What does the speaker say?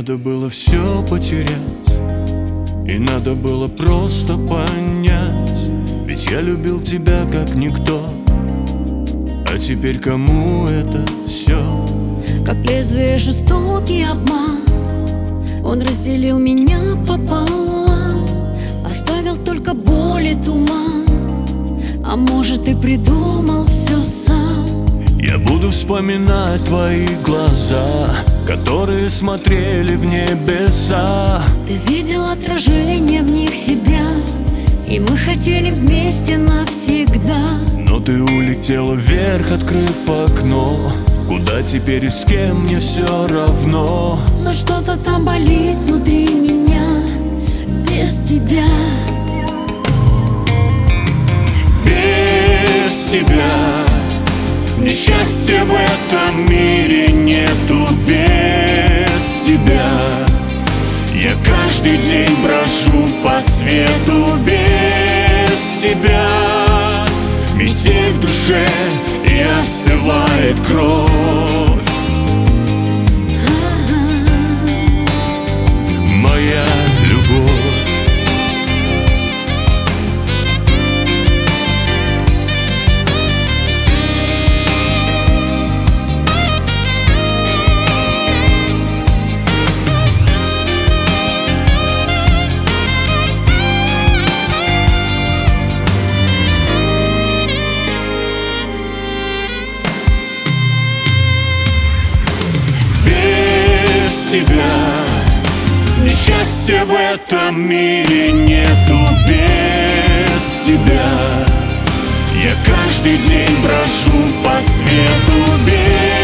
надо было все потерять, и надо было просто понять. Ведь я любил тебя как никто, а теперь кому это все? Как лезвие жестокий обман, он разделил меня пополам, оставил только боль и туман. А может, ты придумал все сам? Я буду вспоминать твои глаза, которые смотрели в небеса. Ты видел отражение в них себя, и мы хотели вместе навсегда. Но ты улетела вверх, открыв окно. Куда теперь и с кем, мне все равно. Но что-то там болит внутри меня без тебя. Без тебя мне счастья в этом мире нету. Без тебя я каждый день брожу по свету. Без тебя метель в душе и остывает кровь. Моя любовь. Без тебя мне счастья в этом мире нету. Без тебя я каждый день брожу по свету. Без